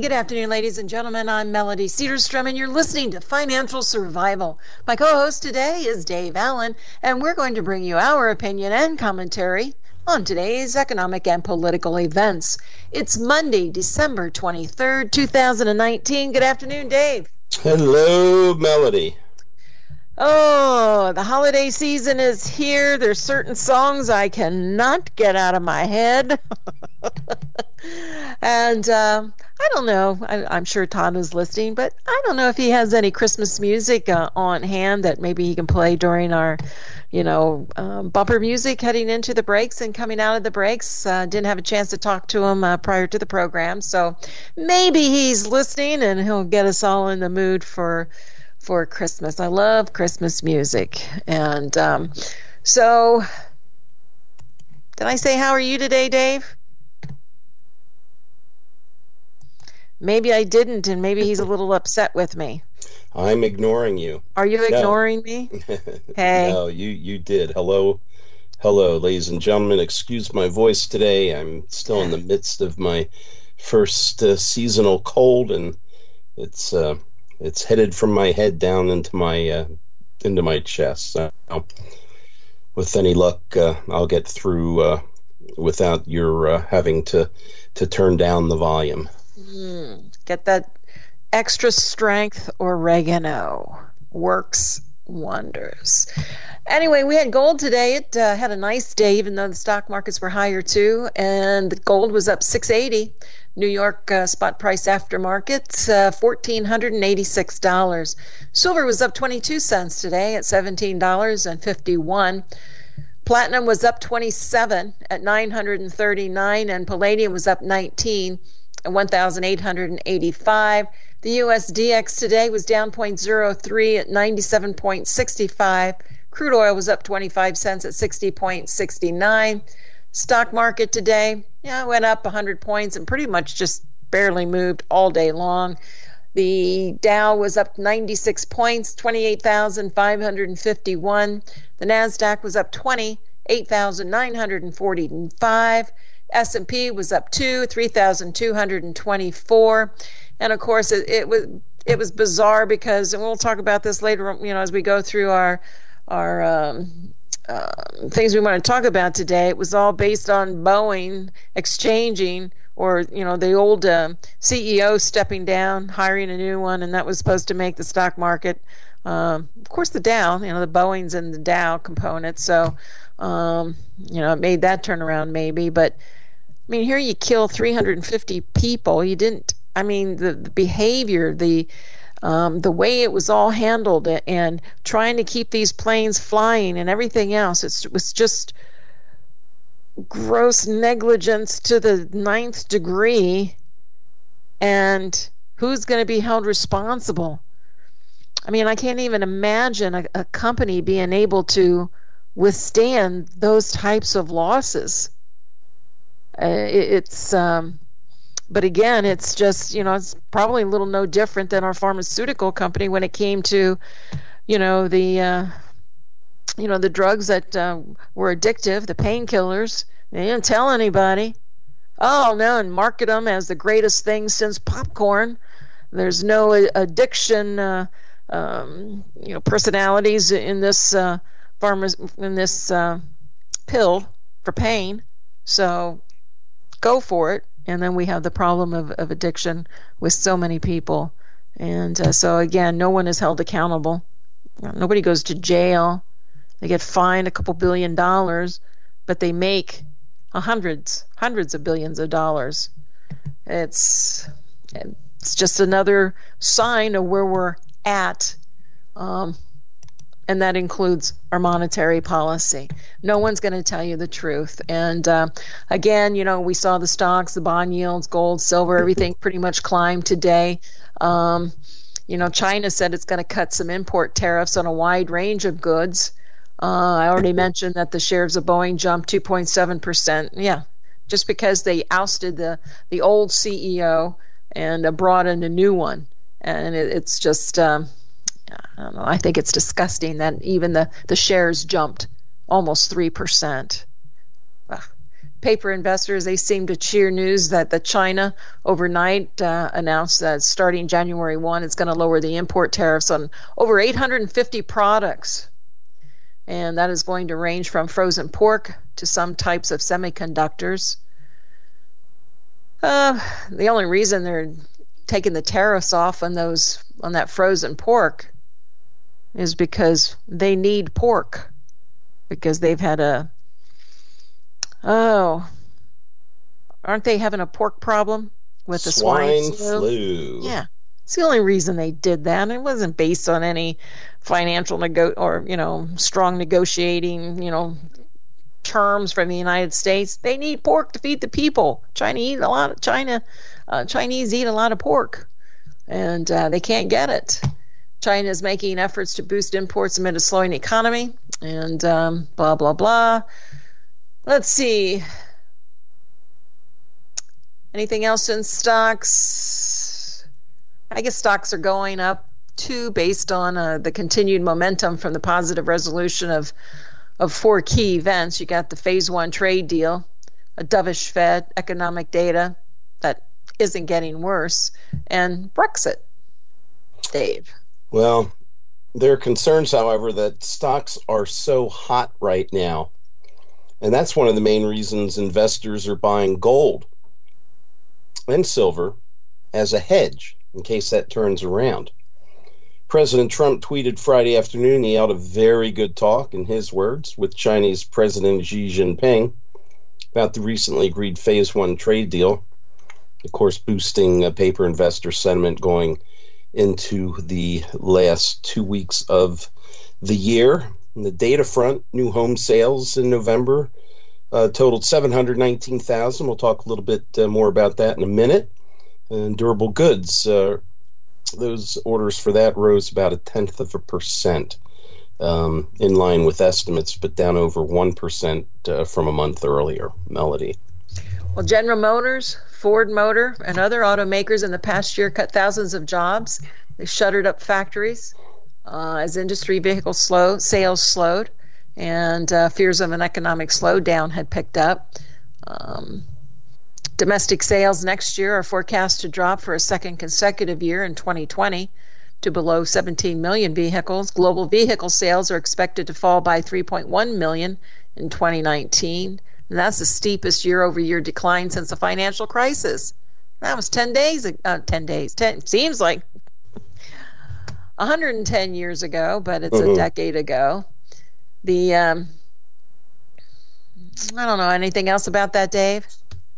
good afternoon, ladies and gentlemen. I'm Melody Cedarstrom, and you're listening to Financial Survival. My co-host today is Dave Allen, and we're going to bring you our opinion and commentary on today's economic and political events. It's Monday, December 23rd, 2019. Good afternoon, Dave. Hello, Melody. Oh, the holiday season is here. There's certain songs I cannot get out of my head. And I don't know. I'm sure Todd is listening, but I don't know if he has any Christmas music on hand that maybe he can play during our, bumper music heading into the breaks and coming out of the breaks. Didn't have a chance to talk to him prior to the program, so maybe he's listening and he'll get us all in the mood for Christmas. I love Christmas music. And so, did I say how are you today, Dave? Maybe I didn't, and maybe he's a little upset with me. I'm ignoring you. Are you ignoring me? Hey. No, you did. Hello, ladies and gentlemen. Excuse my voice today. I'm still in the midst of my first seasonal cold, and it's headed from my head down into my chest. So, with any luck, I'll get through without your having to turn down the volume. Get that extra strength oregano. Works wonders. Anyway, we had gold today. It had a nice day, even though the stock markets were higher too. And the gold was up $680. New York spot price after market, $1,486. Silver was up 22 cents today at $17.51. Platinum was up 27 at $939, and palladium was up 19 at $1,885. The USDX today was down 0.03 at 97.65. Crude oil was up 25 cents at 60.69. Stock market today, went up 100 points and pretty much just barely moved all day long. The Dow was up 96 points, 28,551. The NASDAQ was up 20, 8,945. S&P was up 2, 3,224. And of course, it was bizarre because, and we'll talk about this later, as we go through our things we want to talk about today. It was all based on Boeing exchanging, or the old CEO stepping down, hiring a new one, and that was supposed to make the stock market, of course, the Dow, the Boeing's in the Dow component, so it made that turnaround maybe. But here you kill 350 people. You didn't. The behavior, the way it was all handled, and trying to keep these planes flying and everything else, it was just gross negligence to the 9th degree. And who's going to be held responsible? I can't even imagine a company being able to withstand those types of losses. But again, it's just, it's probably a little no different than our pharmaceutical company when it came to, the drugs that were addictive, the painkillers. They didn't tell anybody. Oh, no, and market them as the greatest thing since popcorn. There's no addiction, personalities in this pill for pain. So go for it. And then we have the problem of addiction with so many people. And so, again, no one is held accountable. Nobody goes to jail. They get fined a couple $1 billion, but they make hundreds of billions of dollars. It's just another sign of where we're at. And that includes our monetary policy. No one's going to tell you the truth. And again, we saw the stocks, the bond yields, gold, silver, everything pretty much climbed today. China said it's going to cut some import tariffs on a wide range of goods. I already mentioned that the shares of Boeing jumped 2.7%. Yeah, just because they ousted the old CEO and brought in a new one. And it's just... I don't know. I think it's disgusting that even the shares jumped almost 3%. paper investors, they seem to cheer news that China overnight announced that starting January 1, it's going to lower the import tariffs on over 850 products. And that is going to range from frozen pork to some types of semiconductors. The only reason they're taking the tariffs off on that frozen pork is because they need pork, because they've had aren't they having a pork problem with the swine flu? Yeah. It's the only reason they did that. And it wasn't based on any financial strong negotiating, terms from the United States. They need pork to feed the people. Chinese eat a lot of pork, and they can't get it. China is making efforts to boost imports amid a slowing economy, and blah, blah, blah. Let's see. Anything else in stocks? I guess stocks are going up too, based on the continued momentum from the positive resolution of four key events. You got the phase one trade deal, a dovish Fed, economic data that isn't getting worse, and Brexit. Dave. Well, there are concerns, however, that stocks are so hot right now. And that's one of the main reasons investors are buying gold and silver as a hedge in case that turns around. President Trump tweeted Friday afternoon he held a very good talk, in his words, with Chinese President Xi Jinping about the recently agreed phase one trade deal, of course boosting paper investor sentiment going into the last 2 weeks of the year. On the data front, new home sales in November totaled 719,000. We'll talk a little bit more about that in a minute. And durable goods, those orders for that rose about 0.1%, in line with estimates, but down over 1% from a month earlier. Melody. Well, General Motors, Ford Motor, and other automakers in the past year cut thousands of jobs. They shuttered up factories as industry vehicle sales slowed, and fears of an economic slowdown had picked up. Domestic sales next year are forecast to drop for a second consecutive year in 2020 to below 17 million vehicles. Global vehicle sales are expected to fall by 3.1 million in 2019. And that's the steepest year-over-year decline since the financial crisis. That was 10 days, seems like 110 years ago, but it's a decade ago. I don't know, anything else about that, Dave?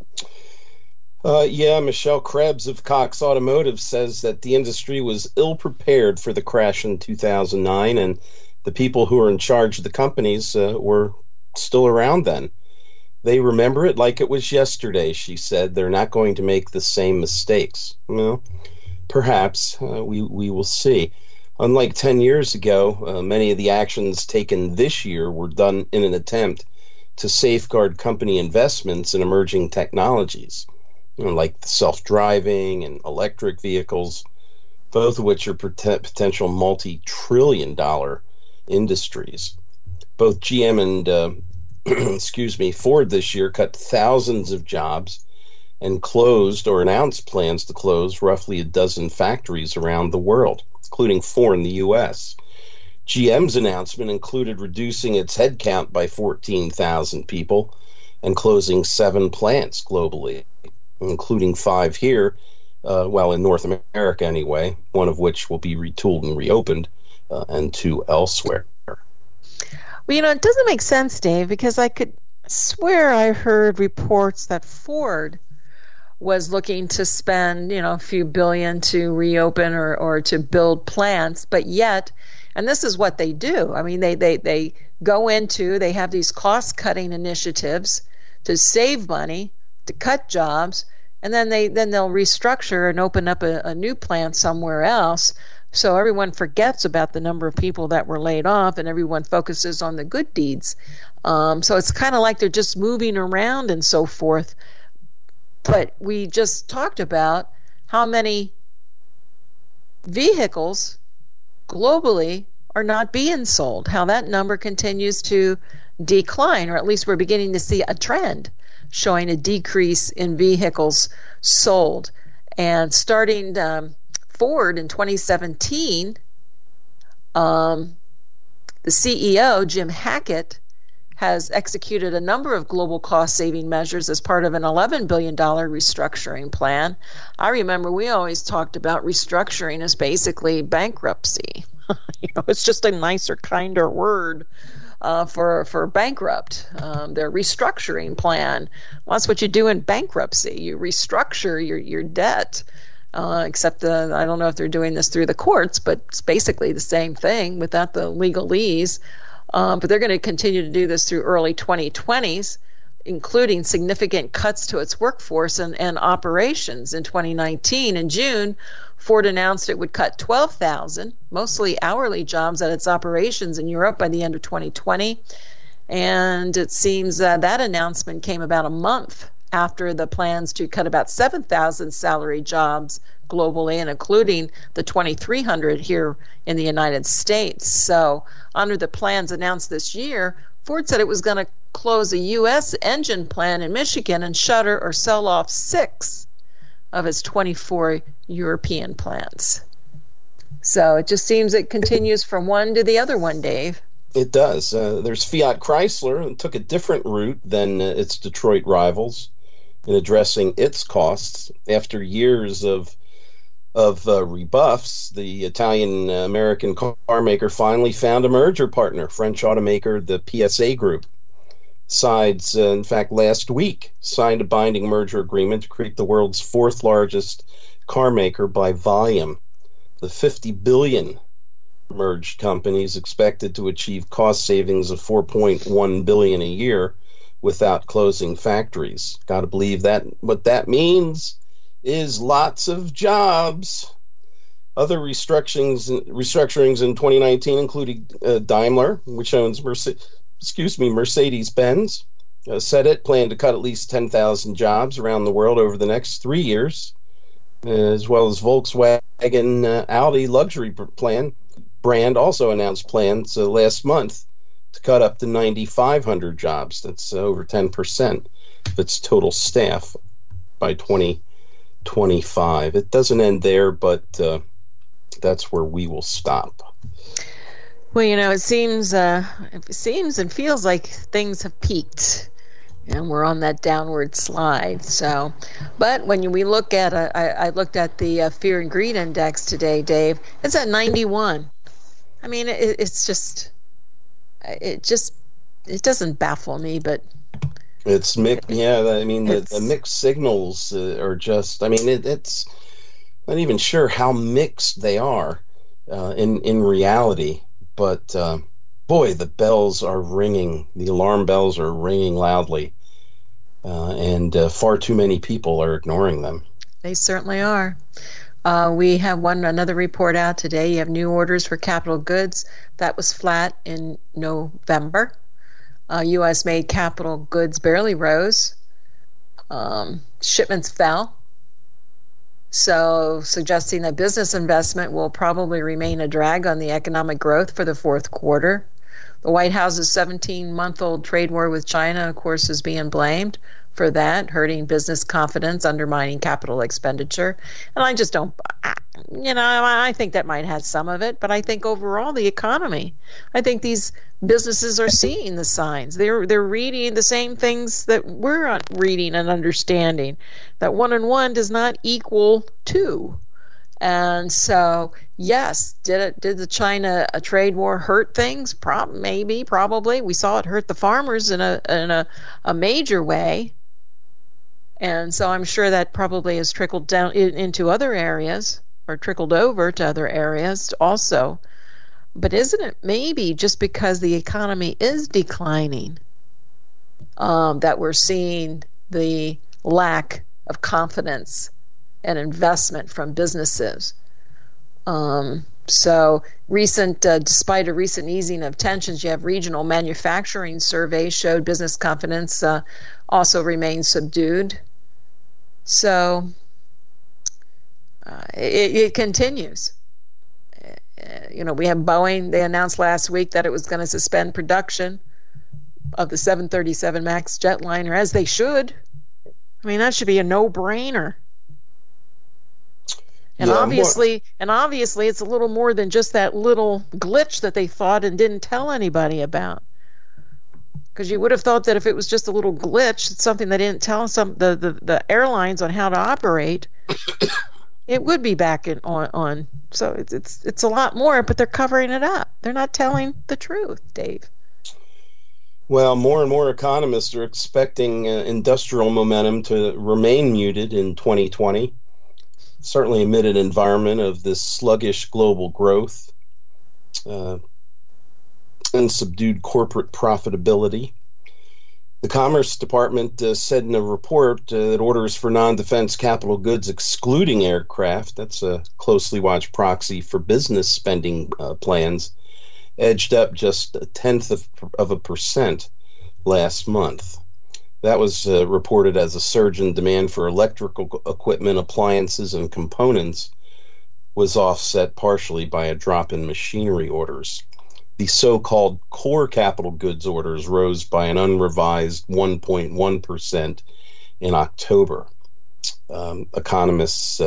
Michelle Krebs of Cox Automotive says that the industry was ill-prepared for the crash in 2009, and the people who were in charge of the companies were still around then. They remember it like it was yesterday, she said. They're not going to make the same mistakes. Well, perhaps. We will see. Unlike 10 years ago, many of the actions taken this year were done in an attempt to safeguard company investments in emerging technologies, like self-driving and electric vehicles, both of which are potential multi-trillion-dollar industries. Both GM and Ford this year cut thousands of jobs and closed or announced plans to close roughly a dozen factories around the world, including 4 in the U.S. GM's announcement included reducing its headcount by 14,000 people and closing 7 plants globally, including 5 here, in North America anyway, one of which will be retooled and reopened, and 2 elsewhere. Well, it doesn't make sense, Dave, because I could swear I heard reports that Ford was looking to spend, a few billion to reopen or to build plants, but yet, and this is what they do. I mean, they go into, they have these cost-cutting initiatives to save money, to cut jobs, and then they'll restructure and open up a new plant somewhere else. So everyone forgets about the number of people that were laid off, and everyone focuses on the good deeds. So it's kind of like they're just moving around and so forth. But we just talked about how many vehicles globally are not being sold, how that number continues to decline, or at least we're beginning to see a trend. showing a decrease in vehicles sold. And starting Ford in 2017, the CEO, Jim Hackett, has executed a number of global cost-saving measures as part of an $11 billion restructuring plan. I remember we always talked about restructuring as basically bankruptcy. It's just a nicer, kinder word for bankrupt. Their restructuring plan. Well, that's what you do in bankruptcy. You restructure your debt. Except I don't know if they're doing this through the courts, but it's basically the same thing without the legalese. But they're going to continue to do this through early 2020s, including significant cuts to its workforce and operations. In 2019, in June, Ford announced it would cut 12,000, mostly hourly jobs at its operations in Europe by the end of 2020. And it seems that announcement came about a month after the plans to cut about 7,000 salary jobs globally, and including the 2,300 here in the United States. So under the plans announced this year, Ford said it was going to close a U.S. engine plant in Michigan and shutter or sell off 6 of its 24 European plants. So it just seems it continues from one to the other one, Dave. It does. There's Fiat Chrysler, and took a different route than its Detroit rivals in addressing its costs. After years of rebuffs, the Italian-American car maker finally found a merger partner, French automaker the PSA Group. Sides, in fact, last week signed a binding merger agreement to create the world's 4th largest car maker by volume. The $50 billion merged company is expected to achieve cost savings of $4.1 billion a year without closing factories. Got to believe that what that means is lots of jobs. Other restructurings in 2019 included Daimler, which owns Mercedes-Benz, said it planned to cut at least 10,000 jobs around the world over the next 3 years, as well as Volkswagen Audi luxury brand also announced plans last month to cut up to 9,500 jobs. That's over 10% of its total staff by 2025. It doesn't end there, but that's where we will stop. Well, it seems and feels like things have peaked, and we're on that downward slide. So, but when we look at, I looked at the Fear and Greed Index today, Dave. It's at 91. I mean, it doesn't baffle me, but it's mixed. Yeah, I mean, the mixed signals are just. I mean, it's not even sure how mixed they are in reality. But boy, the bells are ringing. The alarm bells are ringing loudly, and far too many people are ignoring them. They certainly are. We have another report out today. You have new orders for capital goods. That was flat in November. U.S.-made capital goods barely rose. Shipments fell. So suggesting that business investment will probably remain a drag on the economic growth for the fourth quarter. The White House's 17-month-old trade war with China, of course, is being blamed for that, hurting business confidence, undermining capital expenditure. And I just don't, I think that might have some of it, but I think overall the economy, I think these businesses are seeing the signs. They're reading the same things that we're reading and understanding, that 1 and 1 does not equal 2. And so, yes, did the China trade war hurt things? Maybe, probably. We saw it hurt the farmers in a major way. And so I'm sure that probably has trickled down into other areas, or trickled over to other areas also. But isn't it maybe just because the economy is declining that we're seeing the lack of confidence and investment from businesses? So despite a recent easing of tensions, you have regional manufacturing surveys showed business confidence also remains subdued. So it continues. We have Boeing. They announced last week that it was going to suspend production of the 737 MAX jetliner, as they should. I mean, that should be a no-brainer. And obviously, it's a little more than just that little glitch that they thought and didn't tell anybody about. Because you would have thought that if it was just a little glitch, it's something they didn't tell the airlines on how to operate, it would be back on. So it's a lot more, but they're covering it up. They're not telling the truth, Dave. Well, more and more economists are expecting industrial momentum to remain muted in 2020. Certainly amid an environment of this sluggish global growth and subdued corporate profitability. The Commerce Department said in a report that orders for non-defense capital goods excluding aircraft, that's a closely watched proxy for business spending plans, edged up just 0.1% last month. That was reported as a surge in demand for electrical equipment, appliances, and components was offset partially by a drop in machinery orders. The so-called core capital goods orders rose by an unrevised 1.1% in October. Economists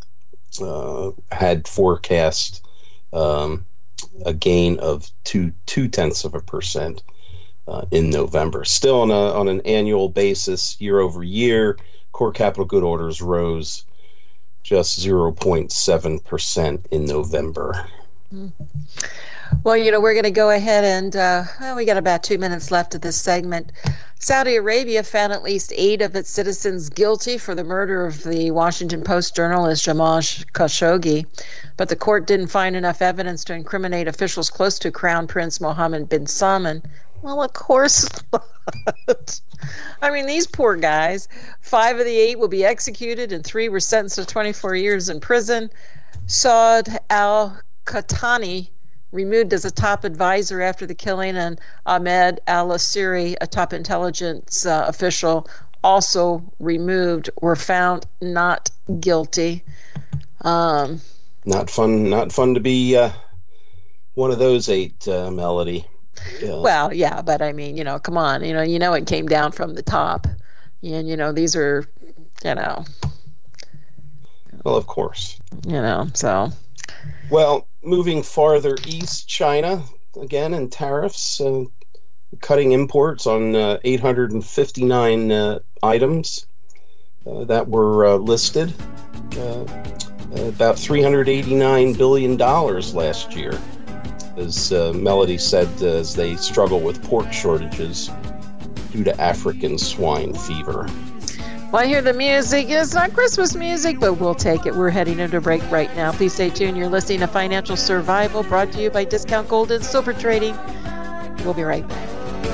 had forecast a gain of 0.2% in November. Still on an annual basis, year over year, core capital good orders rose just 0.7% in November. Well, we're going to go ahead and we got about 2 minutes left of this segment. Saudi Arabia found at least 8 of its citizens guilty for the murder of the Washington Post journalist Jamal Khashoggi, but the court didn't find enough evidence to incriminate officials close to Crown Prince Mohammed bin Salman. Well, of course not. I mean, these poor guys. 5 of the 8 will be executed, and 3 were sentenced to 24 years in prison. Saud al-Qahtani removed as a top advisor after the killing, and Ahmed al-Asiri, a top intelligence official, also removed, were found not guilty. Not fun to be one of those 8, Melody. Yeah. Well, yeah, but I mean, come on, it came down from the top, and these are, Well, of course. So. Well, moving farther east, China, again, in tariffs, cutting imports on 859 items that were listed, about $389 billion last year, as Melody said, as they struggle with pork shortages due to African swine fever. Well, I hear the music. It's not Christmas music, but we'll take it. We're heading into a break right now. Please stay tuned. You're listening to Financial Survival, brought to you by Discount Gold and Silver Trading. We'll be right back.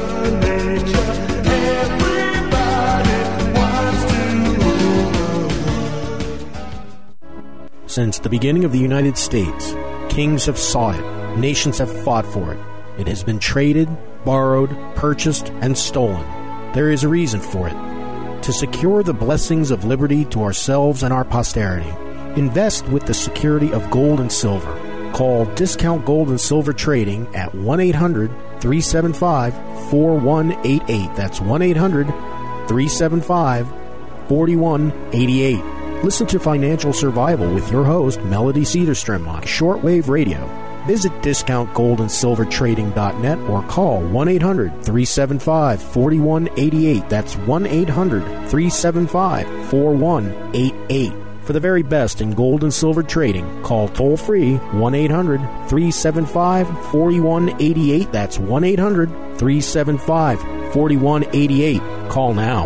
Since the beginning of the United States, kings have sought it. Nations have fought for it. It has been traded, borrowed, purchased, and stolen. There is a reason for it. To secure the blessings of liberty to ourselves and our posterity, invest with the security of gold and silver. Call Discount Gold and Silver Trading at 1-800-375-4188. That's 1-800-375-4188. Listen to Financial Survival with your host, Melody Cedarstrom, on shortwave radio. Visit discountgoldandsilvertrading.net or call 1-800-375-4188. That's 1-800-375-4188. For the very best in gold and silver trading, call toll-free 1-800-375-4188. That's 1-800-375-4188. Call now.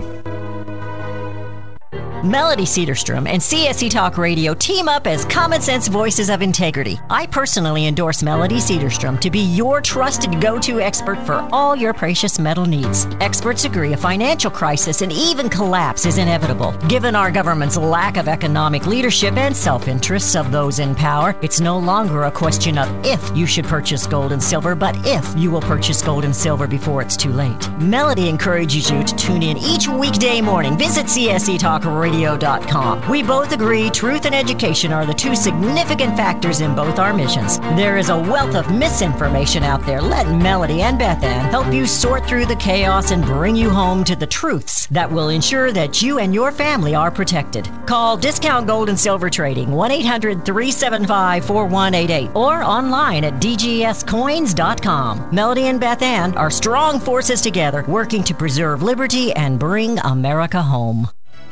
Melody Cedarstrom and CSE Talk Radio team up as Common Sense Voices of Integrity. I personally endorse Melody Cedarstrom to be your trusted go-to expert for all your precious metal needs. Experts agree a financial crisis and even collapse is inevitable. Given our government's lack of economic leadership and self-interests of those in power, it's no longer a question of if you should purchase gold and silver, but if you will purchase gold and silver before it's too late. Melody encourages you to tune in each weekday morning. Visit CSE Talk Radio ScienceTalkRadio.com. We both agree truth and education are the two significant factors in both our missions. There is a wealth of misinformation out there. Let Melody and Beth Ann help you sort through the chaos and bring you home to the truths that will ensure that you and your family are protected. Call Discount Gold and Silver Trading, 1-800-375-4188, or online at dgscoins.com. Melody and Beth Ann are strong forces together, working to preserve liberty and bring America home.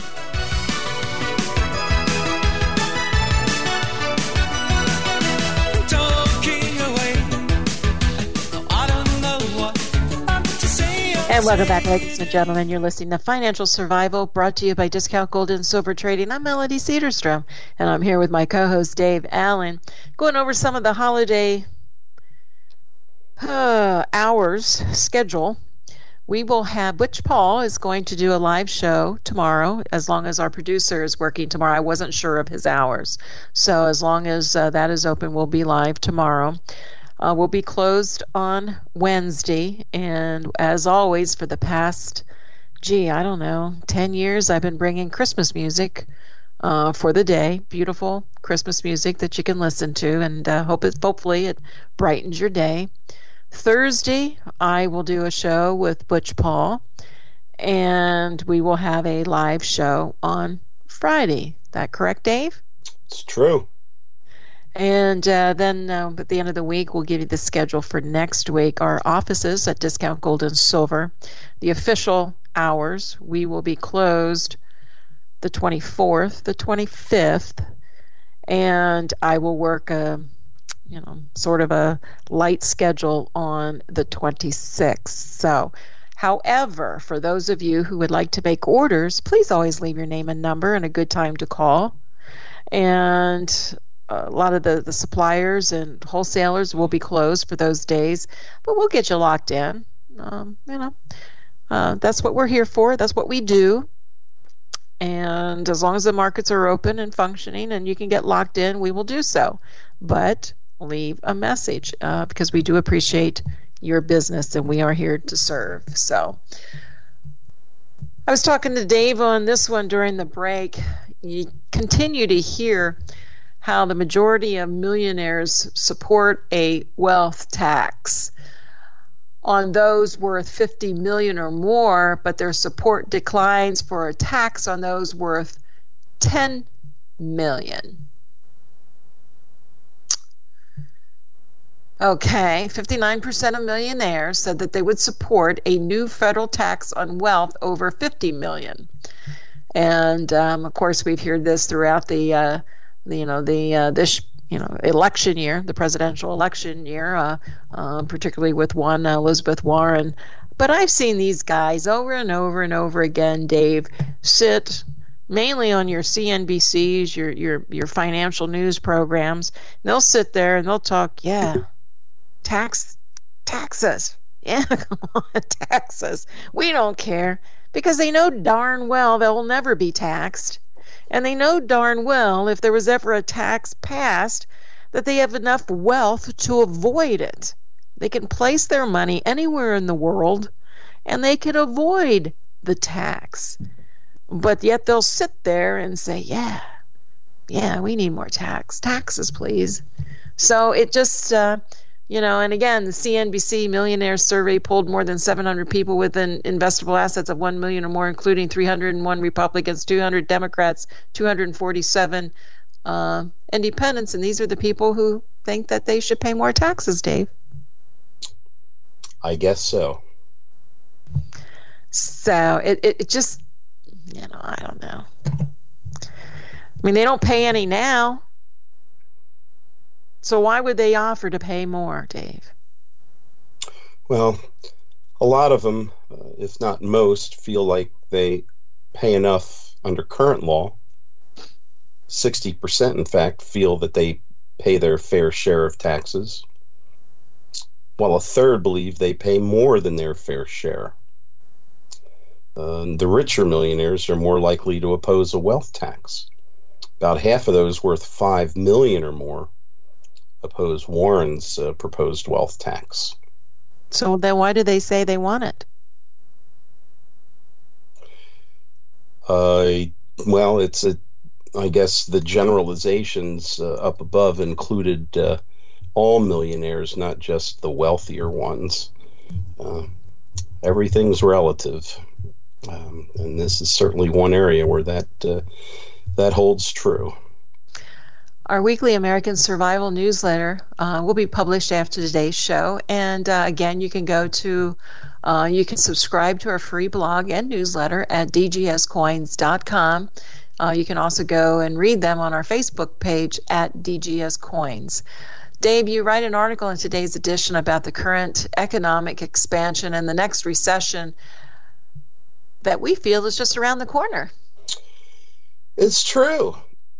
And welcome back, ladies and gentlemen. You're listening to Financial Survival, brought to you by Discount Gold and Silver Trading. I'm Melody Cedarstrom, and I'm here with my co-host Dave Allen, going over some of the holiday hours schedule. We will have Butch Paul is going to do a live show tomorrow, as long as our producer is working tomorrow. I wasn't sure of his hours, so as long as that is open, we'll be live tomorrow. We'll be closed on Wednesday, and as always, for the past, 10 years, I've been bringing Christmas music for the day. Beautiful Christmas music that you can listen to, and hopefully it brightens your day. Thursday, I will do a show with Butch Paul, and we will have a live show on Friday. That correct, Dave? It's true. And then at the end of the week, we'll give you the schedule for next week. Our offices at Discount Gold and Silver, the official hours, we will be closed the 24th, the 25th, and I will work sort of a light schedule on the 26th. So, however, for those of you who would like to make orders, please always leave your name and number and a good time to call. And a lot of the suppliers and wholesalers will be closed for those days, but we'll get you locked in. That's what we're here for. That's what we do. And as long as the markets are open and functioning and you can get locked in, we will do so. But leave a message because we do appreciate your business and we are here to serve. So I was talking to Dave on this one during the break. You continue to hear how the majority of millionaires support a wealth tax on those worth $50 million or more, but their support declines for a tax on those worth $10 million. Okay, 59% of millionaires said that they would support a new federal tax on wealth over $50 million. And of course, we've heard this throughout this election year, the presidential election year, particularly with one Elizabeth Warren. But I've seen these guys over and over and over again, Dave, sit mainly on your CNBCs, your financial news programs. And they'll sit there and they'll talk, taxes. Yeah, come on, taxes. We don't care, because they know darn well they'll never be taxed. And they know darn well if there was ever a tax passed that they have enough wealth to avoid it. They can place their money anywhere in the world and they can avoid the tax. But yet they'll sit there and say, yeah, we need more taxes, please. So it just, and again, the CNBC Millionaire Survey polled more than 700 people with investable assets of $1 million or more, including 301 Republicans, 200 Democrats, 247 independents. And these are the people who think that they should pay more taxes, Dave. I guess so. So it just, I don't know. I mean, they don't pay any now. So why would they offer to pay more, Dave? Well, a lot of them, if not most, feel like they pay enough under current law. 60%, in fact, feel that they pay their fair share of taxes, while a third believe they pay more than their fair share. The richer millionaires are more likely to oppose a wealth tax. About half of those worth $5 million or more oppose Warren's proposed wealth tax. So then why do they say they want it? Well, I guess the generalizations up above included all millionaires, not just the wealthier ones. Everything's relative, and this is certainly one area where that holds true. Our weekly American Survival newsletter will be published after today's show, and again, you can you can subscribe to our free blog and newsletter at dgscoins.com. You can also go and read them on our Facebook page at dgscoins. Dave, you write an article in today's edition about the current economic expansion and the next recession that we feel is just around the corner. It's true.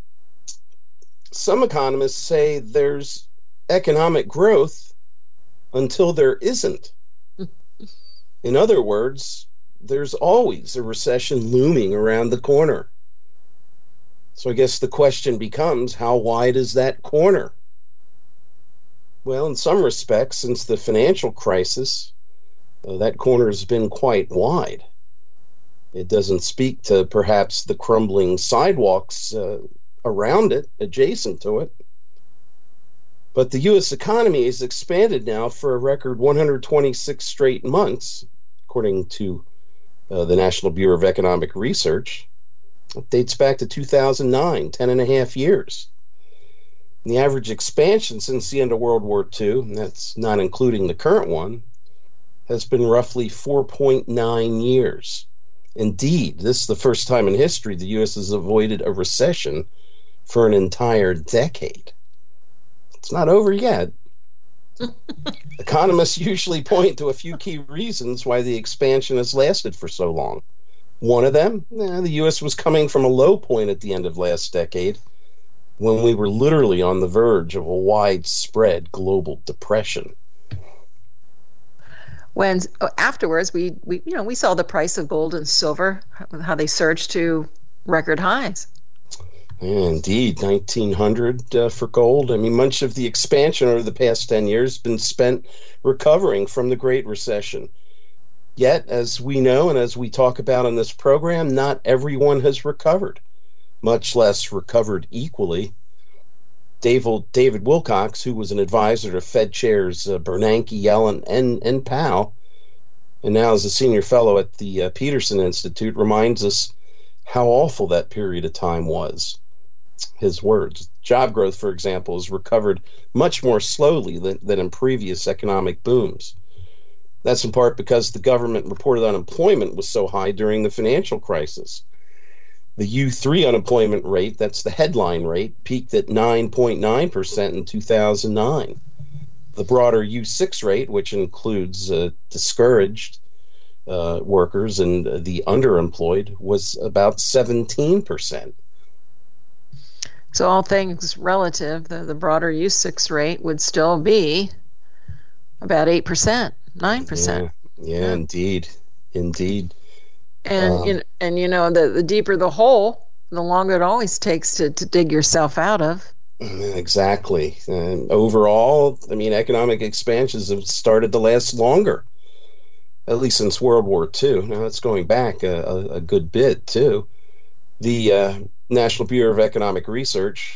Some economists say there's economic growth until there isn't. In other words, there's always a recession looming around the corner. So I guess the question becomes, how wide is that corner? Well, in some respects, since the financial crisis, that corner has been quite wide. It doesn't speak to perhaps the crumbling sidewalks around it, adjacent to it. But the U.S. economy has expanded now for a record 126 straight months, according to the National Bureau of Economic Research. It dates back to 2009, 10 and a half years. The average expansion since the end of World War II, and that's not including the current one, has been roughly 4.9 years. Indeed, this is the first time in history the U.S. has avoided a recession for an entire decade. It's not over yet. Economists usually point to a few key reasons why the expansion has lasted for so long. One of them, the U.S. was coming from a low point at the end of last decade, when we were literally on the verge of a widespread global depression. When afterwards we saw the price of gold and silver, how they surged to record highs. Yeah, indeed, 1900 for gold. I mean, much of the expansion over the past 10 years has been spent recovering from the Great Recession. Yet, as we know and as we talk about in this program, not everyone has recovered, much less recovered equally. David Wilcox, who was an advisor to Fed chairs Bernanke, Yellen, and Powell, and now is a senior fellow at the Peterson Institute, reminds us how awful that period of time was. His words: job growth, for example, has recovered much more slowly than in previous economic booms. That's in part because the government reported unemployment was so high during the financial crisis. The U3 unemployment rate, that's the headline rate, peaked at 9.9% in 2009. The broader U6 rate, which includes discouraged workers and the underemployed, was about 17%. So all things relative, the broader U6 rate would still be about 8%, 9%. Yeah, indeed. And the deeper the hole, the longer it always takes to dig yourself out of. Exactly. And overall, I mean, economic expansions have started to last longer, at least since World War II. Now, that's going back a good bit, too. The National Bureau of Economic Research,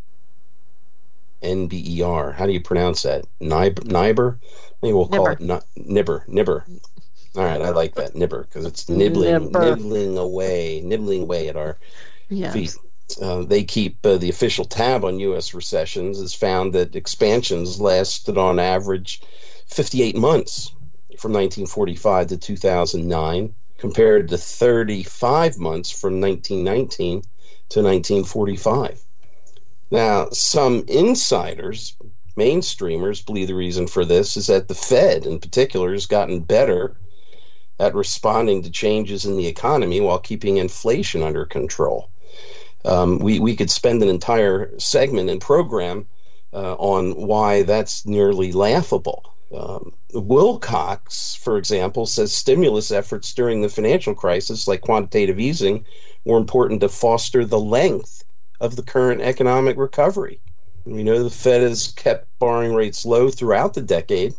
NBER, how do you pronounce that? NIBR? Maybe we'll call it NIBR. All right, I like that, nibber, because it's nibbling away at our feet. They keep the official tab on U.S. recessions has found that expansions lasted on average 58 months from 1945 to 2009, compared to 35 months from 1919 to 1945. Now, some insiders, mainstreamers, believe the reason for this is that the Fed, in particular, has gotten better at responding to changes in the economy while keeping inflation under control. We could spend an entire segment and program on why that's nearly laughable. Wilcox, for example, says stimulus efforts during the financial crisis, like quantitative easing, were important to foster the length of the current economic recovery. We know the Fed has kept borrowing rates low throughout the decade,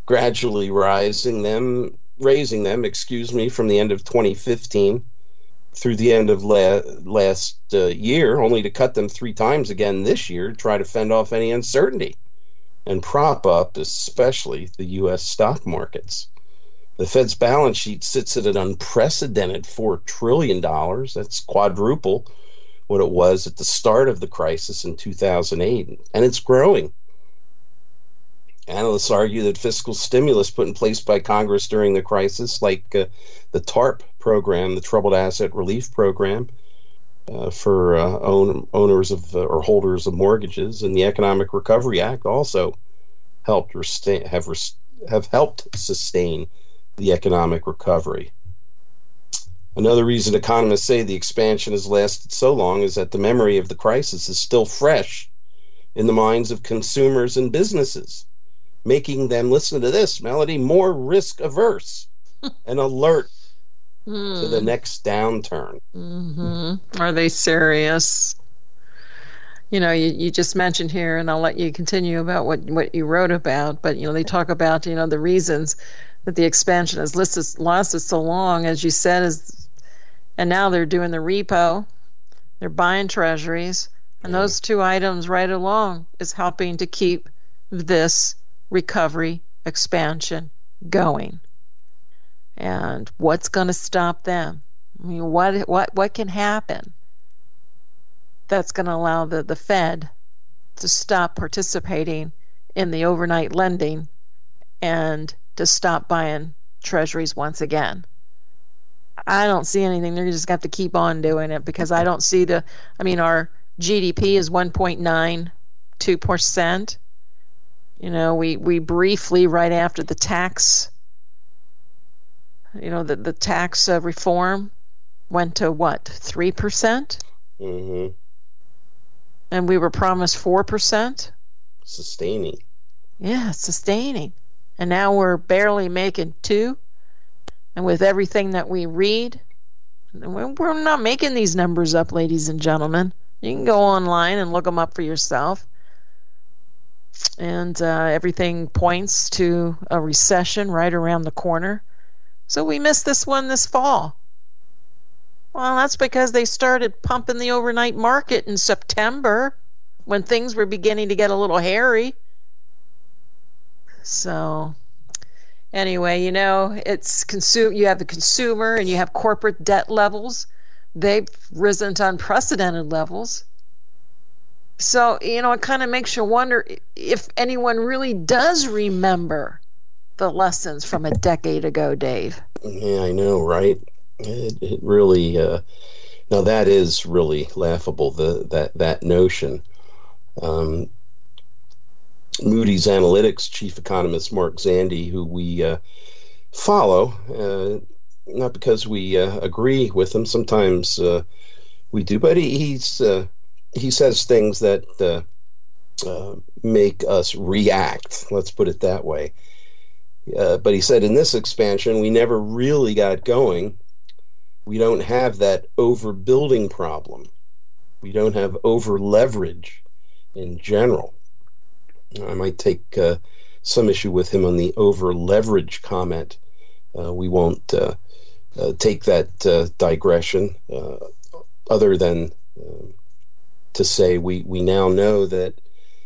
gradually raising them, from the end of 2015 through the end of last year, only to cut them 3 times again this year to try to fend off any uncertainty and prop up especially the U.S. stock markets. The Fed's balance sheet sits at an unprecedented $4 trillion. That's quadruple what it was at the start of the crisis in 2008, and it's growing. Analysts argue that fiscal stimulus put in place by Congress during the crisis, like the TARP program, the Troubled Asset Relief Program, for owners of or holders of mortgages, and the Economic Recovery Act also helped have helped sustain the economic recovery. Another reason economists say the expansion has lasted so long is that the memory of the crisis is still fresh in the minds of consumers and businesses, making them, listen to this, Melody, more risk averse and alert to the next downturn. Mm-hmm. Are they serious? You know, you just mentioned here, and I'll let you continue about what you wrote about, but, you know, they talk about, you know, the reasons that the expansion has lasted so long, as you said, and now they're doing the repo, they're buying treasuries, and those 2 items right along is helping to keep this recovery expansion going. And what's going to stop them? I mean, what can happen that's going to allow the Fed to stop participating in the overnight lending and to stop buying treasuries once again? I don't see anything. They're just got to keep on doing it, because I don't see our GDP is 1.92%. You know, we briefly, right after the tax, you know, the tax reform went to what, 3%? Mm-hmm. And we were promised 4%. Sustaining. Yeah, sustaining. And now we're barely making 2%. And with everything that we read, we're not making these numbers up, ladies and gentlemen. You can go online and look them up for yourself. And everything points to a recession right around the corner. So we missed this one this fall. Well, that's because they started pumping the overnight market in September, when things were beginning to get a little hairy. So anyway, you know, you have the consumer and you have corporate debt levels. They've risen to unprecedented levels. So, you know, it kind of makes you wonder if anyone really does remember the lessons from a decade ago, Dave. Yeah, I know, right? It really, now that is really laughable, that notion. Moody's Analytics chief economist Mark Zandi, who we follow, not because we agree with him, sometimes we do, but he says things that make us react, let's put it that way. But he said, in this expansion, we never really got going. We don't have that overbuilding problem. We don't have over leverage in general. I might take some issue with him on the over leverage comment. We won't take that digression, other than to say we now know that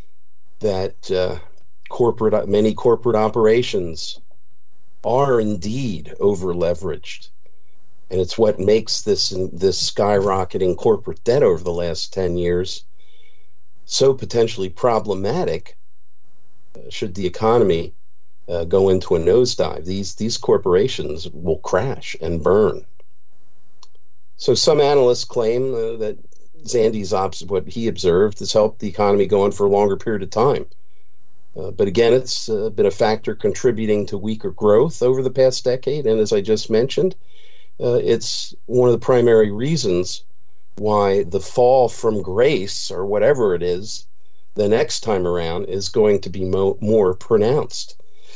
many corporate operations are indeed over leveraged, and it's what makes this skyrocketing corporate debt over the last 10 years so potentially problematic. Should the economy go into a nosedive, these corporations will crash and burn. So some analysts claim that Zandi's what he observed has helped the economy go on for a longer period of time. But again, it's been a factor contributing to weaker growth over the past decade. And as I just mentioned, it's one of the primary reasons why the fall from grace, or whatever it is, the next time around is going to be more pronounced.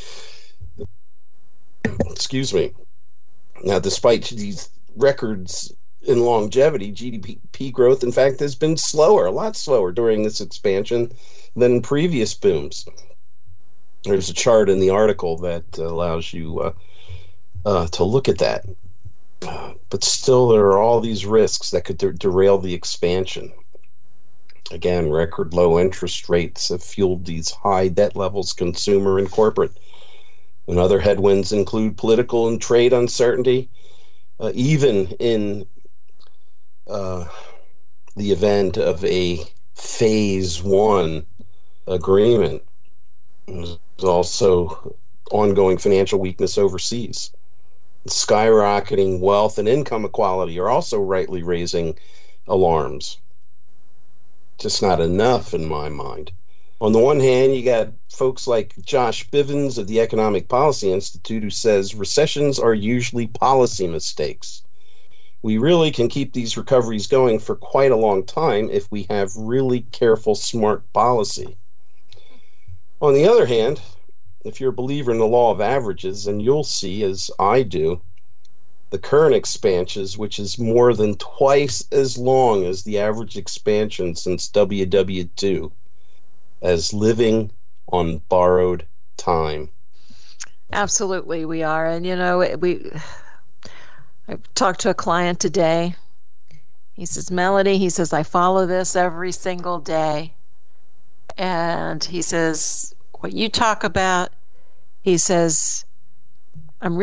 Excuse me. Now, despite these records in longevity, GDP growth, in fact, has been slower, a lot slower during this expansion than in previous booms. There's a chart in the article that allows you to look at that. But still, there are all these risks that could derail the expansion. Again, record low interest rates have fueled these high debt levels, consumer and corporate. And other headwinds include political and trade uncertainty, even in the event of a phase one agreement. There's also ongoing financial weakness overseas. Skyrocketing wealth and income equality are also rightly raising alarms. Just not enough in my mind. On the one hand, you got folks like Josh Bivens of the Economic Policy Institute who says recessions are usually policy mistakes. We really can keep these recoveries going for quite a long time if we have really careful, smart policy. On the other hand, if you're a believer in the law of averages, and you'll see, as I do, the current expansions, which is more than twice as long as the average expansion since WW2, as living on borrowed time. Absolutely, we are. And, I talked to a client today. He says, Melody, he says, I follow this every single day. And he says, what you talk about, he says, I'm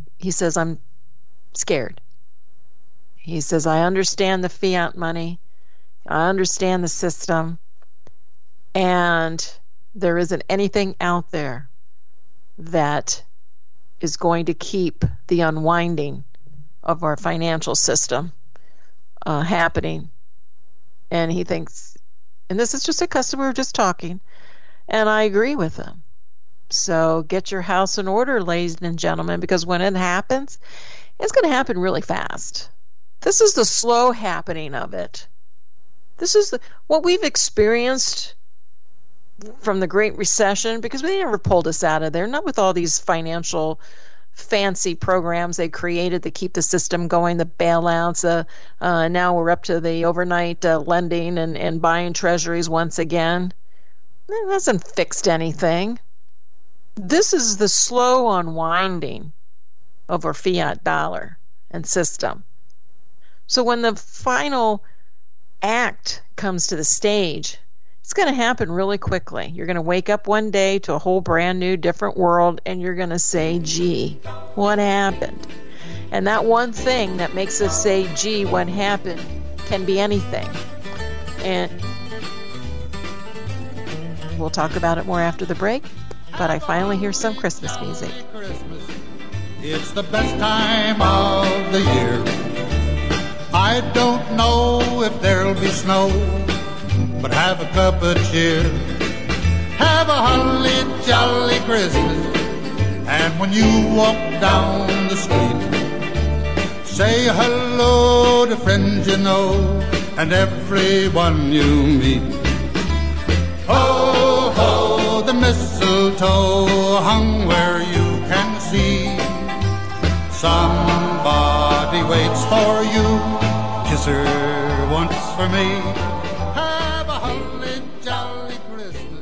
scared. He says, I understand the fiat money. I understand the system. And there isn't anything out there that is going to keep the unwinding of our financial system happening. And he thinks, and this is just a customer just talking, and I agree with him. So get your house in order, ladies and gentlemen, because when it happens, it's going to happen really fast. This is the slow happening of it. This is what we've experienced from the Great Recession, because they never pulled us out of there, not with all these financial fancy programs they created to keep the system going, the bailouts. Now we're up to the overnight lending and buying treasuries once again. That hasn't fixed anything. This is the slow unwinding of our fiat dollar and system. So when the final act comes to the stage, it's going to happen really quickly. You're going to wake up one day to a whole brand new, different world, and you're going to say, gee, what happened? And that one thing that makes us say, gee, what happened, can be anything. And we'll talk about it more after the break, but I finally hear some Christmas music. It's the best time of the year. I don't know if there'll be snow, but have a cup of cheer. Have a holly jolly Christmas, and when you walk down the street, say hello to friends you know and everyone you meet. Ho, ho, the mistletoe hung where you can see. Somebody waits for you. Kiss her once for me. Have a holly jolly Christmas.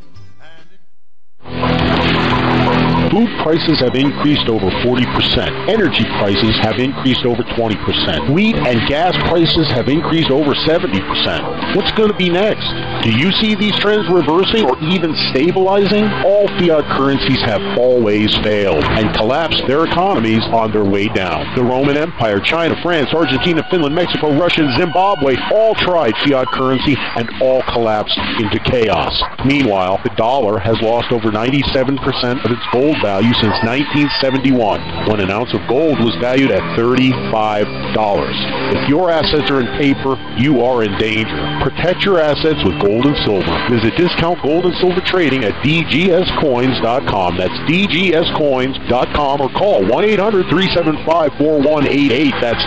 Food prices have increased over 40%. Energy prices have increased over 20%. Wheat and gas prices have increased over 70%. What's going to be next? Do you see these trends reversing or even stabilizing? All fiat currencies have always failed and collapsed their economies on their way down. The Roman Empire, China, France, Argentina, Finland, Mexico, Russia, and Zimbabwe all tried fiat currency and all collapsed into chaos. Meanwhile, the dollar has lost over 97% of its gold value since 1971, when an ounce of gold was valued at $35. If your assets are in paper, you are in danger. Protect your assets with gold and silver. Visit Discount Gold and Silver Trading at dgscoins.com. That's dgscoins.com, or call 1-800-375-4188. That's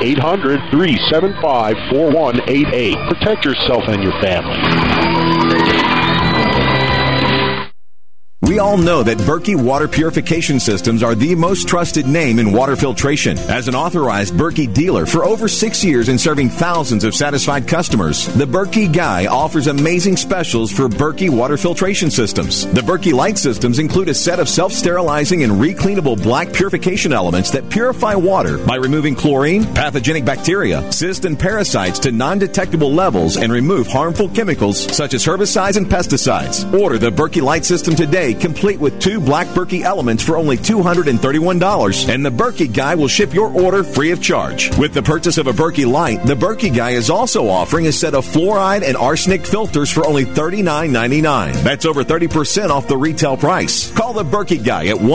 800-375-4188. Protect yourself and your family. We all know that Berkey Water Purification Systems are the most trusted name in water filtration. As an authorized Berkey dealer for over 6 years and serving thousands of satisfied customers, the Berkey Guy offers amazing specials for Berkey water filtration systems. The Berkey Light systems include a set of self-sterilizing and recleanable black purification elements that purify water by removing chlorine, pathogenic bacteria, cysts, and parasites to non-detectable levels and remove harmful chemicals such as herbicides and pesticides. Order the Berkey Light system today, complete with 2 black Berkey elements for only $231, and the Berkey Guy will ship your order free of charge. With the purchase of a Berkey Light, the Berkey Guy is also offering a set of fluoride and arsenic filters for only $39.99. That's over 30% off the retail price. Call the Berkey Guy at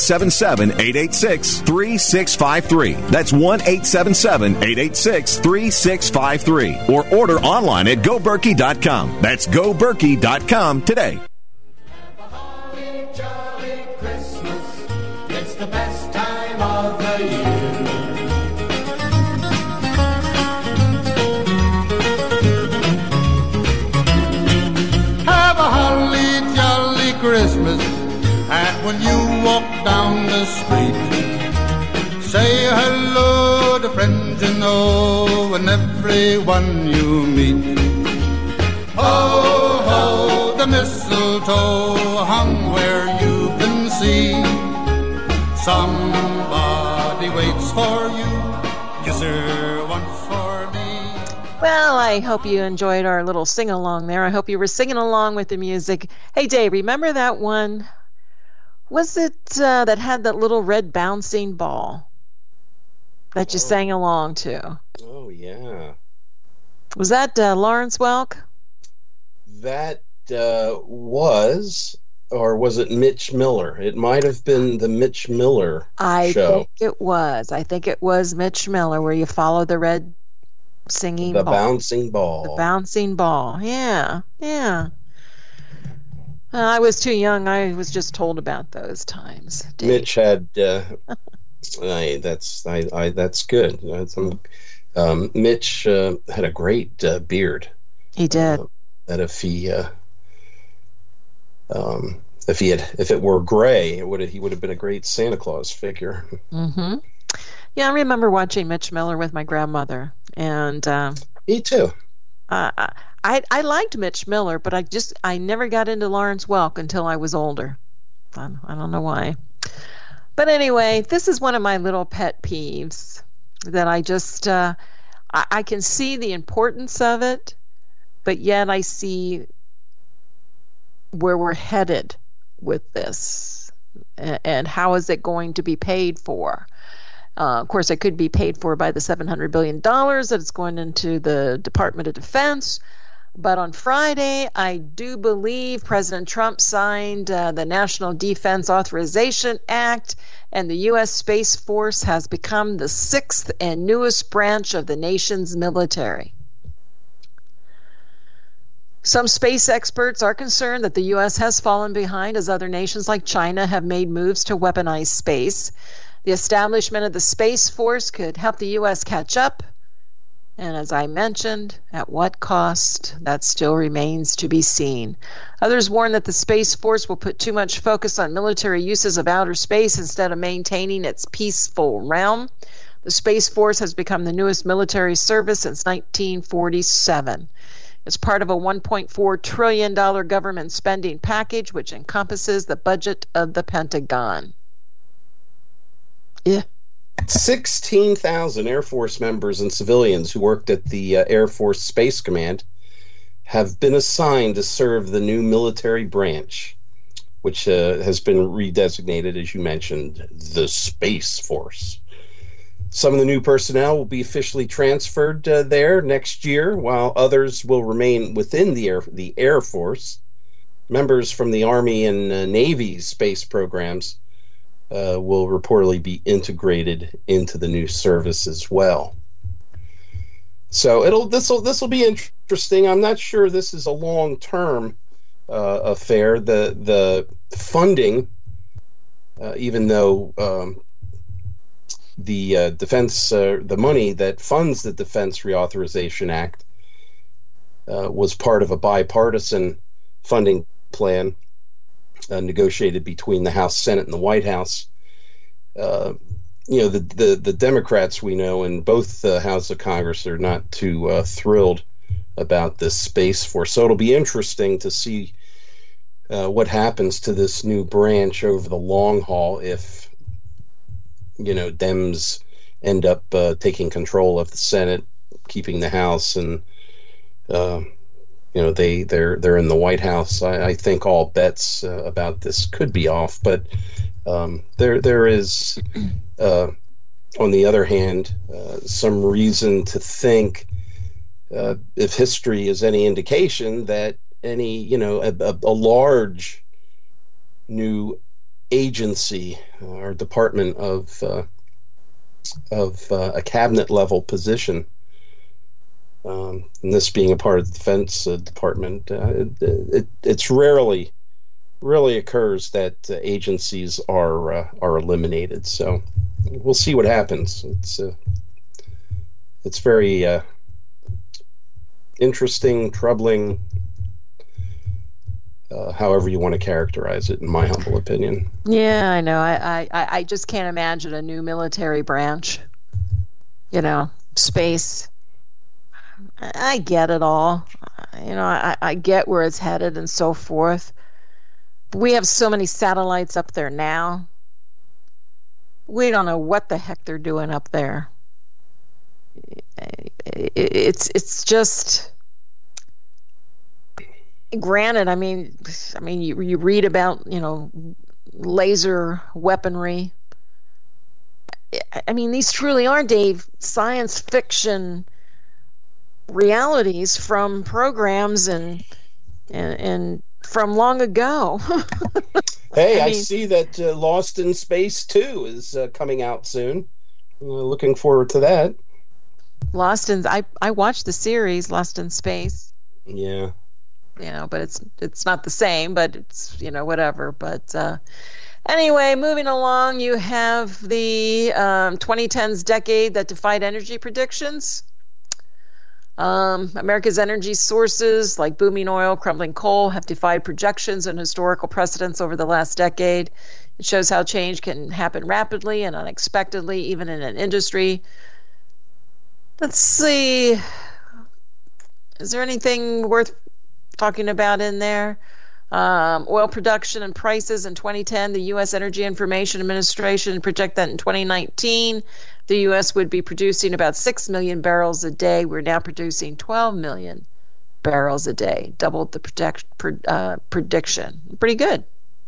1-877-886-3653. That's 1-877-886-3653. Or order online at GoBerkey.com. That's GoBerkey.com today. It's the best time of the year. Have a holly jolly Christmas, and when you walk down the street, say hello to friends you know and everyone you meet. Ho, ho, the mistletoe hung where you can see. Somebody waits for you, yes sir, once for me. Well, I hope you enjoyed our little sing-along there. I hope you were singing along with the music. Hey, Dave, remember that one? Was it that had that little red bouncing ball that you sang along to? Oh, yeah. Was that Lawrence Welk? That was... Or was it Mitch Miller? It might have been the Mitch Miller show. I think it was. I think it was Mitch Miller, where you follow the red singing ball. Bouncing ball. The bouncing ball. Yeah, yeah. I was too young. I was just told about those times. Dave. Mitch had. That's good. Mitch had a great beard. He did. That if it were gray, he would have been a great Santa Claus figure. Mm-hmm. Yeah, I remember watching Mitch Miller with my grandmother, and me too. I liked Mitch Miller, but I never got into Lawrence Welk until I was older. I don't know why. But anyway, this is one of my little pet peeves that I just I can see the importance of it, but yet I see where we're headed with this, and how is it going to be paid for? Of course, it could be paid for by the $700 billion that is going into the Department of Defense. But on Friday, I do believe President Trump signed the National Defense Authorization Act, and the U.S. Space Force has become the 6th and newest branch of the nation's military. Some space experts are concerned that the U.S. has fallen behind as other nations like China have made moves to weaponize space. The establishment of the Space Force could help the U.S. catch up. And as I mentioned, at what cost? That still remains to be seen. Others warn that the Space Force will put too much focus on military uses of outer space instead of maintaining its peaceful realm. The Space Force has become the newest military service since 1947. It's part of a $1.4 trillion government spending package, which encompasses the budget of the Pentagon. Yeah. 16,000 Air Force members and civilians who worked at the Air Force Space Command have been assigned to serve the new military branch, which has been redesignated, as you mentioned, the Space Force. Some of the new personnel will be officially transferred there next year, while others will remain within the Air Force. Members from the Army and Navy space programs will reportedly be integrated into the new service as well. So this will be interesting. I'm not sure this is a long-term affair. The funding, even though the defense, the money that funds the Defense Reauthorization Act was part of a bipartisan funding plan, negotiated between the House, Senate, and the White House. The Democrats, we know, in both houses of Congress are not too thrilled about this Space Force. So it'll be interesting to see what happens to this new branch over the long haul if, Dems end up taking control of the Senate, keeping the House, and they're in the White House. I think all bets about this could be off, but there is, on the other hand, some reason to think, if history is any indication, that a large new agency or department of a cabinet level position, and this being a part of the Defense Department, it's rarely occurs that agencies are eliminated. So we'll see what happens. It's very interesting, troubling, however you want to characterize it, in my humble opinion. Yeah, I know. I just can't imagine a new military branch. Space. I get it all. I get where it's headed and so forth. But we have so many satellites up there now. We don't know what the heck they're doing up there. It's just, granted, I mean you read about, laser weaponry. I mean, these truly are, Dave, science fiction realities from programs and from long ago. Hey, I see that Lost in Space 2 is coming out soon. Looking forward to that. I watched the series Lost in Space. Yeah. But it's not the same, but it's, whatever. But anyway, moving along, you have the 2010s decade that defied energy predictions. America's energy sources like booming oil, crumbling coal have defied projections and historical precedents over the last decade. It shows how change can happen rapidly and unexpectedly, even in an industry. Let's see. Is there anything worth talking about in there? Oil production and prices in 2010. The U.S. Energy Information Administration project that in 2019, the U.S. would be producing about 6 million barrels a day. We're now producing 12 million barrels a day, doubled the prediction. Pretty good.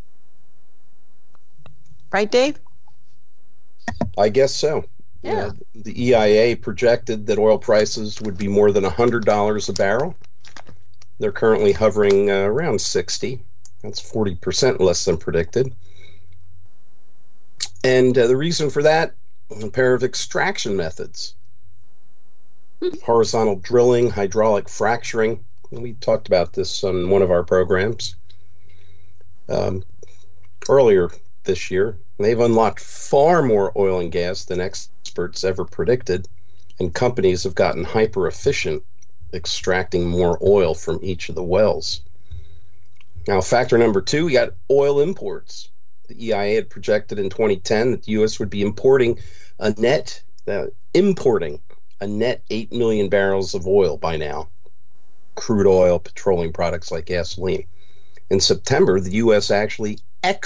Right, Dave? I guess so. Yeah. The EIA projected that oil prices would be more than $100 a barrel. They're currently hovering around 60. That's 40% less than predicted. And the reason for that, a pair of extraction methods. Horizontal drilling, hydraulic fracturing. We talked about this on one of our programs earlier this year. They've unlocked far more oil and gas than experts ever predicted, and companies have gotten hyper-efficient extracting more oil from each of the wells. Now, factor number 2, we got oil imports. The EIA had projected in 2010 that the U.S. would be importing a net 8 million barrels of oil by now. Crude oil, petroleum products like gasoline. In September, the U.S. actually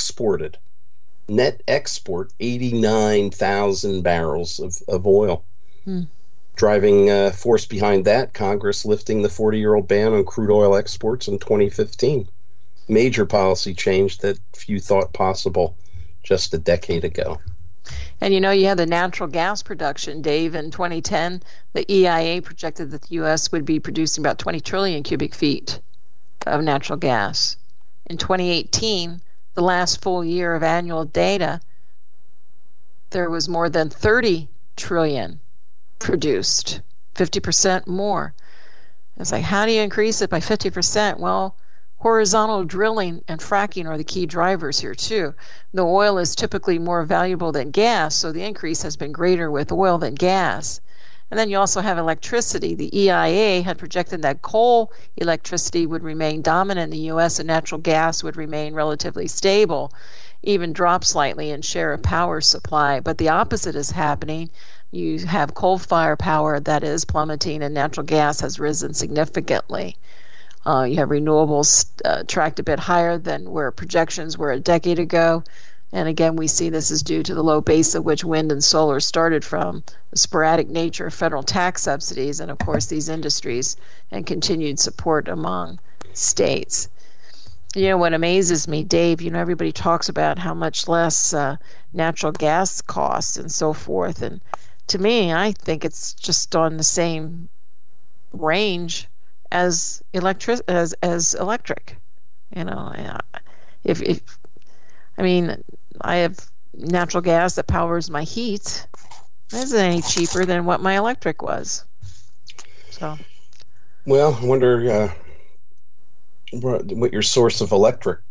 net export 89,000 barrels of oil. Driving force behind that, Congress lifting the 40-year-old ban on crude oil exports in 2015. Major policy change that few thought possible just a decade ago. And you have the natural gas production, Dave. In 2010, the EIA projected that the U.S. would be producing about 20 trillion cubic feet of natural gas. In 2018, the last full year of annual data, there was more than 30 trillion produced, 50% more. It's like, how do you increase it by 50%? Well, horizontal drilling and fracking are the key drivers here too. The oil is typically more valuable than gas, so the increase has been greater with oil than gas. And then you also have electricity. The EIA had projected that coal electricity would remain dominant in the U.S. and natural gas would remain relatively stable, even drop slightly in share of power supply. But the opposite is happening. You have coal-fired power that is plummeting, and natural gas has risen significantly. You have renewables tracked a bit higher than where projections were a decade ago. And again, we see this is due to the low base of which wind and solar started from, the sporadic nature of federal tax subsidies, and of course these industries, and continued support among states. You know what amazes me, Dave, everybody talks about how much less natural gas costs and so forth. And to me, I think it's just on the same range as electric. I have natural gas that powers my heat. It isn't any cheaper than what my electric was. So, well, I wonder what your source of electric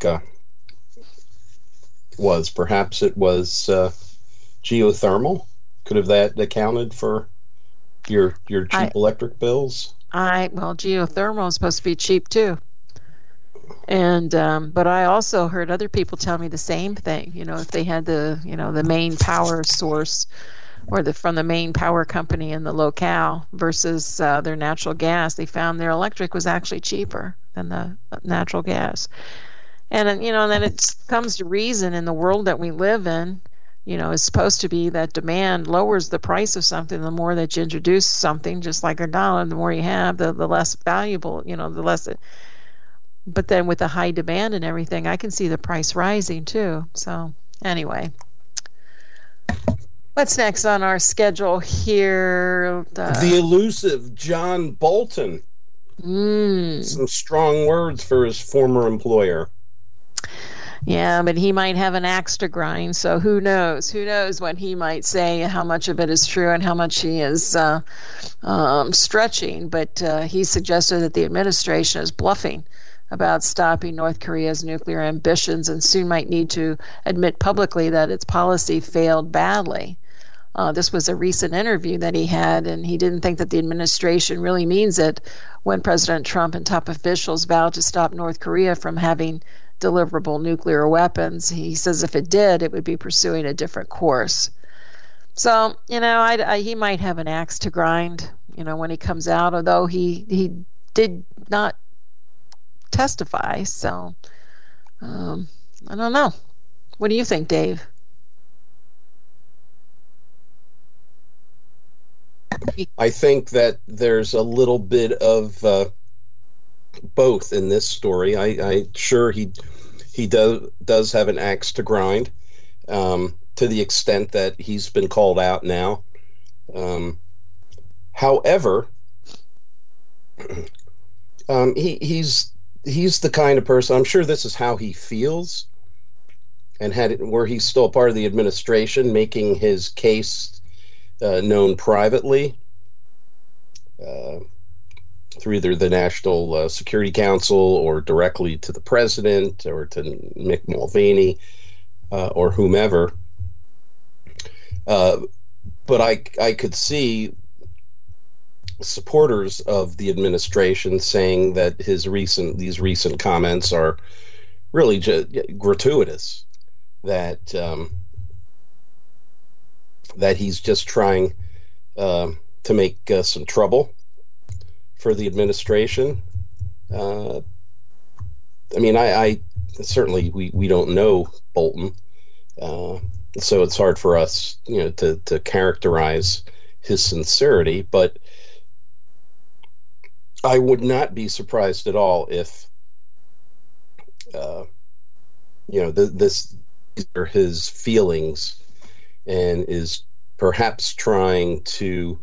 was. Perhaps it was geothermal. Could have that accounted for your cheap electric bills? Geothermal is supposed to be cheap too. And but I also heard other people tell me the same thing. If they had the main power source or from the main power company in the locale versus their natural gas, they found their electric was actually cheaper than the natural gas. And then it comes to reason in the world that we live in. It's supposed to be that demand lowers the price of something. The more that you introduce something, just like a dollar, the more you have, the less valuable, the less it. But then with the high demand and everything, I can see the price rising too. So anyway, what's next on our schedule here? The elusive John Bolton. Some strong words for his former employer. Yeah, but he might have an axe to grind, so who knows? Who knows what he might say, how much of it is true and how much he is stretching. But he suggested that the administration is bluffing about stopping North Korea's nuclear ambitions and soon might need to admit publicly that its policy failed badly. This was a recent interview that he had, and he didn't think that the administration really means it when President Trump and top officials vowed to stop North Korea from having deliverable nuclear weapons. He says if it did, it would be pursuing a different course. So, he might have an axe to grind, when he comes out, although he did not testify. So, I don't know. What do you think, Dave? I think that there's a little bit of both in this story. I sure he does have an axe to grind, to the extent that he's been called out now. However, he's the kind of person, I'm sure this is how he feels, and where he's still part of the administration, making his case known privately through either the National Security Council or directly to the president or to Mick Mulvaney or whomever. But I could see supporters of the administration saying that these recent comments are really gratuitous, that he's just trying to make some trouble for the administration. I certainly we don't know Bolton, so it's hard for us, to characterize his sincerity. But I would not be surprised at all if, these are his feelings, and is perhaps trying to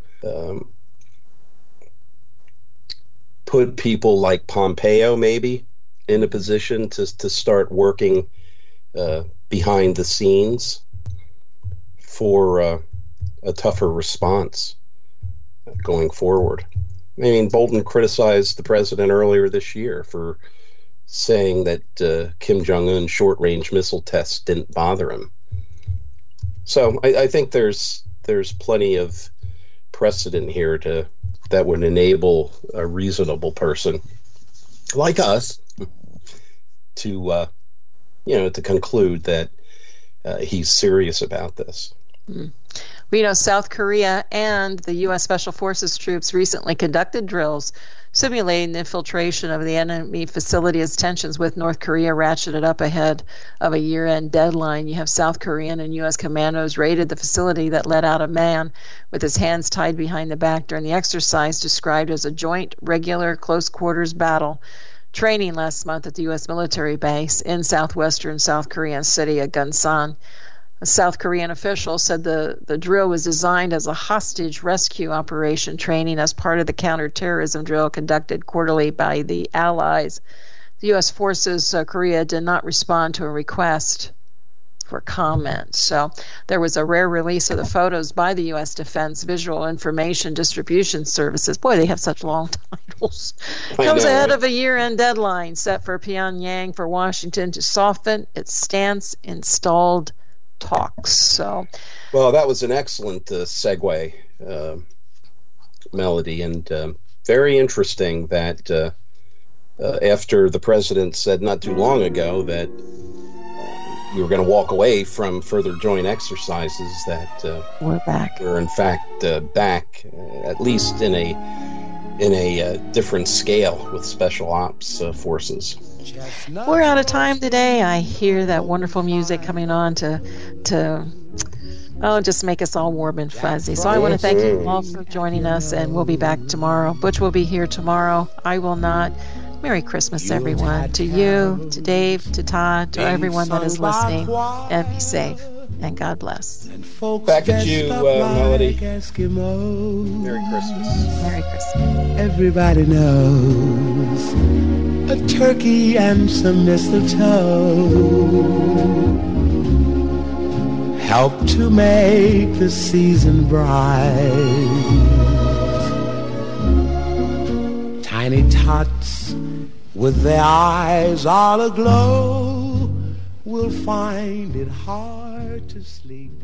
put people like Pompeo maybe in a position to start working behind the scenes for a tougher response going forward. Bolton criticized the president earlier this year for saying that Kim Jong-un's short-range missile tests didn't bother him. So I think there's plenty of precedent here that would enable a reasonable person like us to to conclude that he's serious about this. We South Korea and the U.S. Special Forces troops recently conducted drills simulating the infiltration of the enemy facility as tensions with North Korea ratcheted up ahead of a year-end deadline. You have South Korean and U.S. commandos raided the facility that let out a man with his hands tied behind the back during the exercise described as a joint, regular, close-quarters battle training last month at the U.S. military base in southwestern South Korean city of Gunsan. A South Korean official said the drill was designed as a hostage rescue operation training as part of the counterterrorism drill conducted quarterly by the Allies. The U.S. Forces Korea did not respond to a request for comment. So there was a rare release of the photos by the U.S. Defense Visual Information Distribution Services. Boy, they have such long titles. Comes ahead of a year-end deadline set for Pyongyang for Washington to soften its stance in stalled talks. So, well, that was an excellent segue, Melody, and very interesting that after the president said not too long ago that we were going to walk away from further joint exercises, that we're back. We're in fact back, at least in a different scale with special ops forces. We're out of time today. I hear that wonderful music coming on to just make us all warm and fuzzy. So I want to thank you all for joining us, and we'll be back tomorrow. Butch will be here tomorrow. I will not. Merry Christmas, everyone. To you, to Dave, to Todd, to everyone that is listening. And be safe. And God bless. Back at you, Melody. Merry Christmas. Merry Christmas. Everybody knows a turkey and some mistletoe help to make the season bright. Tiny tots with their eyes all aglow will find it hard to sleep.